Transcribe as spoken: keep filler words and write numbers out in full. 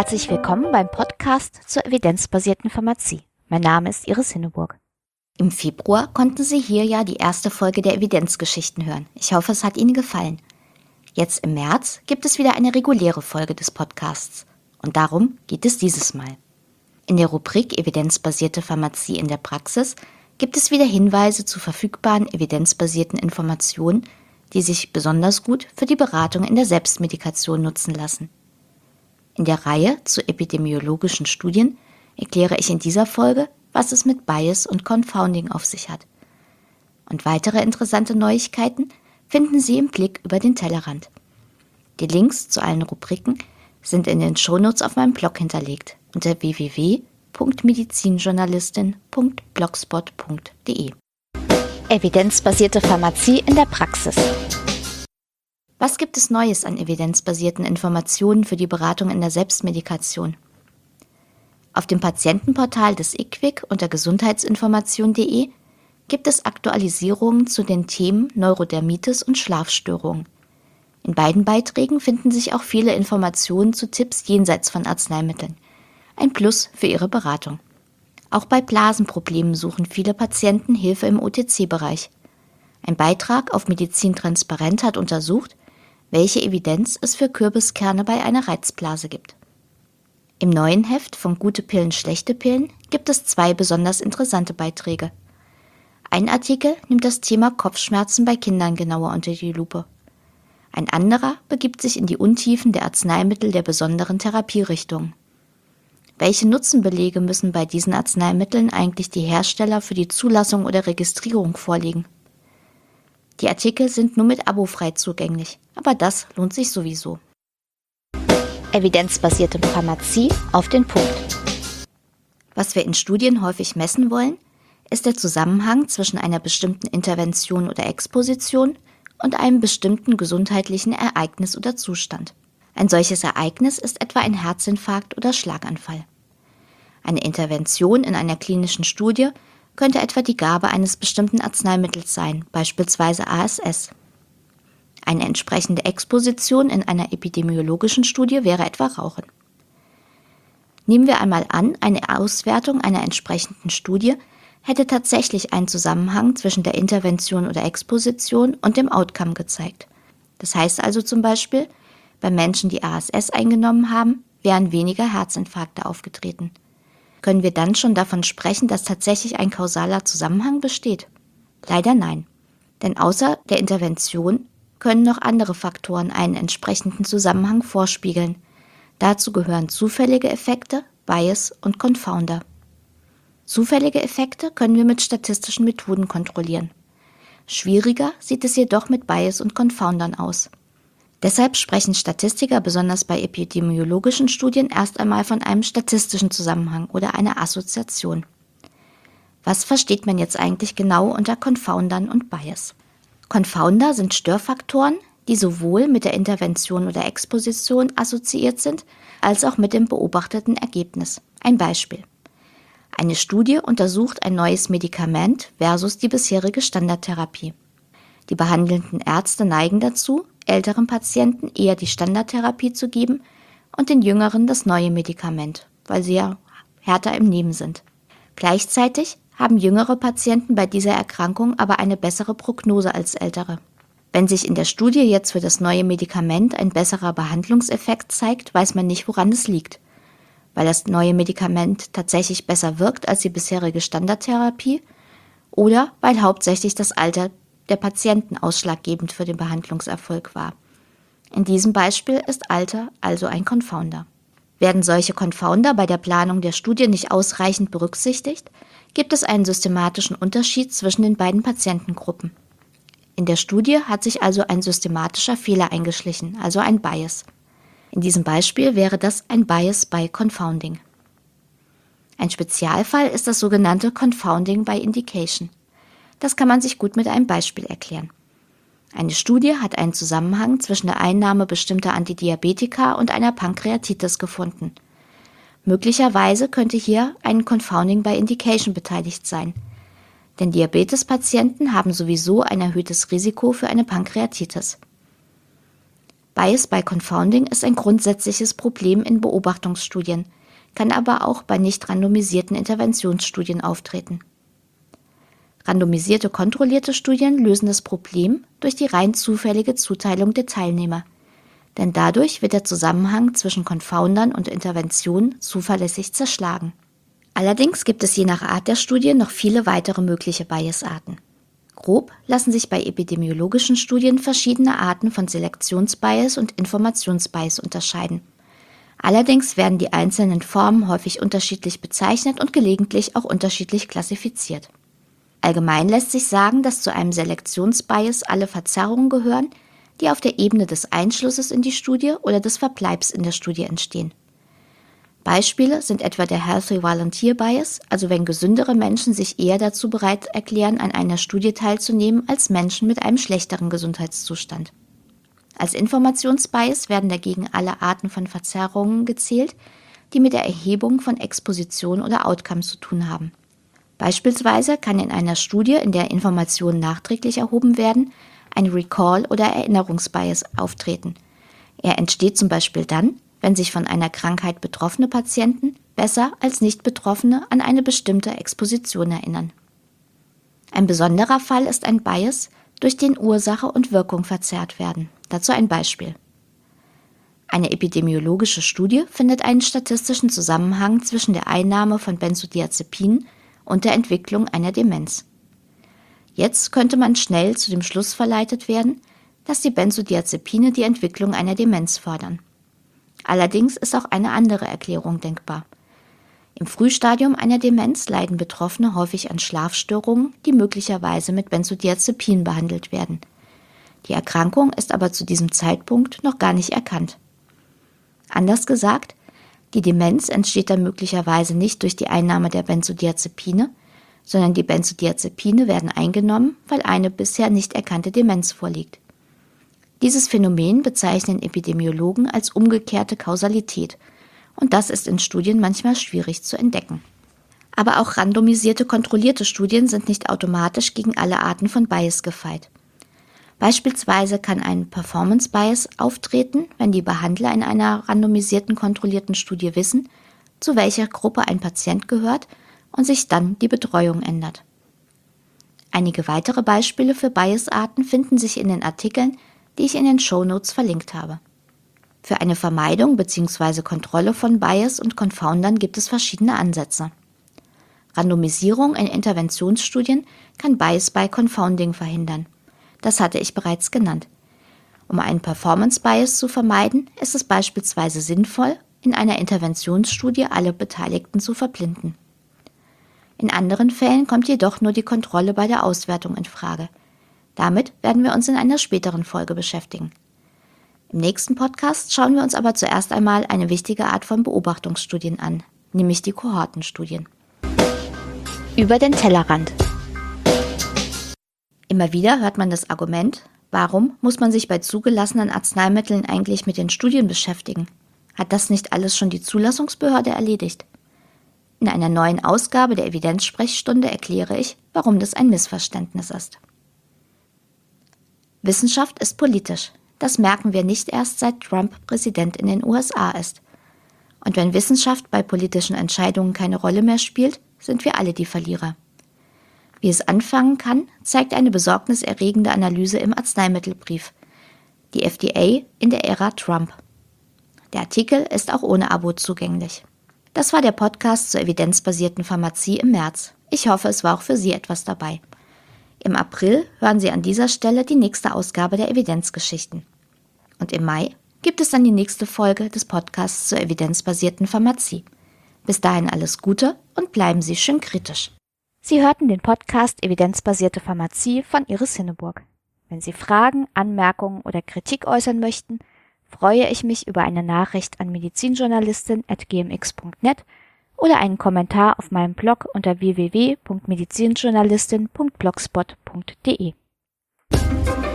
Herzlich willkommen beim Podcast zur evidenzbasierten Pharmazie. Mein Name ist Iris Hinneburg. Im Februar konnten Sie hier ja die erste Folge der Evidenzgeschichten hören. Ich hoffe, es hat Ihnen gefallen. Jetzt im März gibt es wieder eine reguläre Folge des Podcasts. Und darum geht es dieses Mal. In der Rubrik Evidenzbasierte Pharmazie in der Praxis gibt es wieder Hinweise zu verfügbaren evidenzbasierten Informationen, die sich besonders gut für die Beratung in der Selbstmedikation nutzen lassen. In der Reihe zu epidemiologischen Studien erkläre ich in dieser Folge, was es mit Bias und Confounding auf sich hat. Und weitere interessante Neuigkeiten finden Sie im Blick über den Tellerrand. Die Links zu allen Rubriken sind in den Shownotes auf meinem Blog hinterlegt unter w w w punkt medizinjournalistin punkt blogspot punkt de. Evidenzbasierte Pharmazie in der Praxis. Was gibt es Neues an evidenzbasierten Informationen für die Beratung in der Selbstmedikation? Auf dem Patientenportal des I Q W I C unter gesundheitsinformation punkt de gibt es Aktualisierungen zu den Themen Neurodermitis und Schlafstörungen. In beiden Beiträgen finden sich auch viele Informationen zu Tipps jenseits von Arzneimitteln. Ein Plus für Ihre Beratung. Auch bei Blasenproblemen suchen viele Patienten Hilfe im O T C-Bereich. Ein Beitrag auf Medizin Transparent hat untersucht, welche Evidenz es für Kürbiskerne bei einer Reizblase gibt. Im neuen Heft von Gute Pillen, schlechte Pillen gibt es zwei besonders interessante Beiträge. Ein Artikel nimmt das Thema Kopfschmerzen bei Kindern genauer unter die Lupe. Ein anderer begibt sich in die Untiefen der Arzneimittel der besonderen Therapierichtungen. Welche Nutzenbelege müssen bei diesen Arzneimitteln eigentlich die Hersteller für die Zulassung oder Registrierung vorlegen? Die Artikel sind nur mit Abo frei zugänglich, aber das lohnt sich sowieso. Evidenzbasierte Pharmazie auf den Punkt. Was wir in Studien häufig messen wollen, ist der Zusammenhang zwischen einer bestimmten Intervention oder Exposition und einem bestimmten gesundheitlichen Ereignis oder Zustand. Ein solches Ereignis ist etwa ein Herzinfarkt oder Schlaganfall. Eine Intervention in einer klinischen Studie könnte etwa die Gabe eines bestimmten Arzneimittels sein, beispielsweise A S S. Eine entsprechende Exposition in einer epidemiologischen Studie wäre etwa Rauchen. Nehmen wir einmal an, eine Auswertung einer entsprechenden Studie hätte tatsächlich einen Zusammenhang zwischen der Intervention oder Exposition und dem Outcome gezeigt. Das heißt also zum Beispiel, bei Menschen, die A S S eingenommen haben, wären weniger Herzinfarkte aufgetreten. Können wir dann schon davon sprechen, dass tatsächlich ein kausaler Zusammenhang besteht? Leider nein. Denn außer der Intervention können noch andere Faktoren einen entsprechenden Zusammenhang vorspiegeln. Dazu gehören zufällige Effekte, Bias und Confounder. Zufällige Effekte können wir mit statistischen Methoden kontrollieren. Schwieriger sieht es jedoch mit Bias und Confoundern aus. Deshalb sprechen Statistiker besonders bei epidemiologischen Studien erst einmal von einem statistischen Zusammenhang oder einer Assoziation. Was versteht man jetzt eigentlich genau unter Confoundern und Bias? Confounder sind Störfaktoren, die sowohl mit der Intervention oder Exposition assoziiert sind, als auch mit dem beobachteten Ergebnis. Ein Beispiel. Eine Studie untersucht ein neues Medikament versus die bisherige Standardtherapie. Die behandelnden Ärzte neigen dazu, älteren Patienten eher die Standardtherapie zu geben und den jüngeren das neue Medikament, weil sie ja härter im Nehmen sind. Gleichzeitig haben jüngere Patienten bei dieser Erkrankung aber eine bessere Prognose als ältere. Wenn sich in der Studie jetzt für das neue Medikament ein besserer Behandlungseffekt zeigt, weiß man nicht, woran es liegt. Weil das neue Medikament tatsächlich besser wirkt als die bisherige Standardtherapie oder weil hauptsächlich das Alter der Patienten ausschlaggebend für den Behandlungserfolg war. In diesem Beispiel ist Alter also ein Confounder. Werden solche Confounder bei der Planung der Studie nicht ausreichend berücksichtigt, gibt es einen systematischen Unterschied zwischen den beiden Patientengruppen. In der Studie hat sich also ein systematischer Fehler eingeschlichen, also ein Bias. In diesem Beispiel wäre das ein Bias by Confounding. Ein Spezialfall ist das sogenannte Confounding by Indication. Das kann man sich gut mit einem Beispiel erklären. Eine Studie hat einen Zusammenhang zwischen der Einnahme bestimmter Antidiabetika und einer Pankreatitis gefunden. Möglicherweise könnte hier ein Confounding by Indication beteiligt sein. Denn Diabetespatienten haben sowieso ein erhöhtes Risiko für eine Pankreatitis. Bias by Confounding ist ein grundsätzliches Problem in Beobachtungsstudien, kann aber auch bei nicht randomisierten Interventionsstudien auftreten. Randomisierte kontrollierte Studien lösen das Problem durch die rein zufällige Zuteilung der Teilnehmer, denn dadurch wird der Zusammenhang zwischen Confoundern und Intervention zuverlässig zerschlagen. Allerdings gibt es je nach Art der Studie noch viele weitere mögliche Biasarten. Grob lassen sich bei epidemiologischen Studien verschiedene Arten von Selektionsbias und Informationsbias unterscheiden. Allerdings werden die einzelnen Formen häufig unterschiedlich bezeichnet und gelegentlich auch unterschiedlich klassifiziert. Allgemein lässt sich sagen, dass zu einem Selektionsbias alle Verzerrungen gehören, die auf der Ebene des Einschlusses in die Studie oder des Verbleibs in der Studie entstehen. Beispiele sind etwa der Healthy Volunteer Bias, also wenn gesündere Menschen sich eher dazu bereit erklären, an einer Studie teilzunehmen, als Menschen mit einem schlechteren Gesundheitszustand. Als Informationsbias werden dagegen alle Arten von Verzerrungen gezählt, die mit der Erhebung von Exposition oder Outcome zu tun haben. Beispielsweise kann in einer Studie, in der Informationen nachträglich erhoben werden, ein Recall- oder Erinnerungsbias auftreten. Er entsteht zum Beispiel dann, wenn sich von einer Krankheit betroffene Patienten besser als Nicht-Betroffene an eine bestimmte Exposition erinnern. Ein besonderer Fall ist ein Bias, durch den Ursache und Wirkung verzerrt werden. Dazu ein Beispiel. Eine epidemiologische Studie findet einen statistischen Zusammenhang zwischen der Einnahme von Benzodiazepinen und der Entwicklung einer Demenz. Jetzt könnte man schnell zu dem Schluss verleitet werden, dass die Benzodiazepine die Entwicklung einer Demenz fördern. Allerdings ist auch eine andere Erklärung denkbar. Im Frühstadium einer Demenz leiden Betroffene häufig an Schlafstörungen, die möglicherweise mit Benzodiazepinen behandelt werden. Die Erkrankung ist aber zu diesem Zeitpunkt noch gar nicht erkannt. Anders gesagt, die Demenz entsteht dann möglicherweise nicht durch die Einnahme der Benzodiazepine, sondern die Benzodiazepine werden eingenommen, weil eine bisher nicht erkannte Demenz vorliegt. Dieses Phänomen bezeichnen Epidemiologen als umgekehrte Kausalität, und das ist in Studien manchmal schwierig zu entdecken. Aber auch randomisierte, kontrollierte Studien sind nicht automatisch gegen alle Arten von Bias gefeit. Beispielsweise kann ein Performance Bias auftreten, wenn die Behandler in einer randomisierten, kontrollierten Studie wissen, zu welcher Gruppe ein Patient gehört und sich dann die Betreuung ändert. Einige weitere Beispiele für Biasarten finden sich in den Artikeln, die ich in den Shownotes verlinkt habe. Für eine Vermeidung bzw. Kontrolle von Bias und Confoundern gibt es verschiedene Ansätze. Randomisierung in Interventionsstudien kann Bias by Confounding verhindern. Das hatte ich bereits genannt. Um einen Performance Bias zu vermeiden, ist es beispielsweise sinnvoll, in einer Interventionsstudie alle Beteiligten zu verblinden. In anderen Fällen kommt jedoch nur die Kontrolle bei der Auswertung in Frage. Damit werden wir uns in einer späteren Folge beschäftigen. Im nächsten Podcast schauen wir uns aber zuerst einmal eine wichtige Art von Beobachtungsstudien an, nämlich die Kohortenstudien. Über den Tellerrand. Immer wieder hört man das Argument, warum muss man sich bei zugelassenen Arzneimitteln eigentlich mit den Studien beschäftigen? Hat das nicht alles schon die Zulassungsbehörde erledigt? In einer neuen Ausgabe der Evidenzsprechstunde erkläre ich, warum das ein Missverständnis ist. Wissenschaft ist politisch. Das merken wir nicht erst, seit Trump Präsident in den U S A ist. Und wenn Wissenschaft bei politischen Entscheidungen keine Rolle mehr spielt, sind wir alle die Verlierer. Wie es anfangen kann, zeigt eine besorgniserregende Analyse im Arzneimittelbrief. Die F D A in der Ära Trump. Der Artikel ist auch ohne Abo zugänglich. Das war der Podcast zur evidenzbasierten Pharmazie im März. Ich hoffe, es war auch für Sie etwas dabei. Im April hören Sie an dieser Stelle die nächste Ausgabe der Evidenzgeschichten. Und im Mai gibt es dann die nächste Folge des Podcasts zur evidenzbasierten Pharmazie. Bis dahin alles Gute und bleiben Sie schön kritisch. Sie hörten den Podcast Evidenzbasierte Pharmazie von Iris Hinneburg. Wenn Sie Fragen, Anmerkungen oder Kritik äußern möchten, freue ich mich über eine Nachricht an medizinjournalistin at g m x punkt net oder einen Kommentar auf meinem Blog unter w w w punkt medizinjournalistin punkt blogspot punkt de.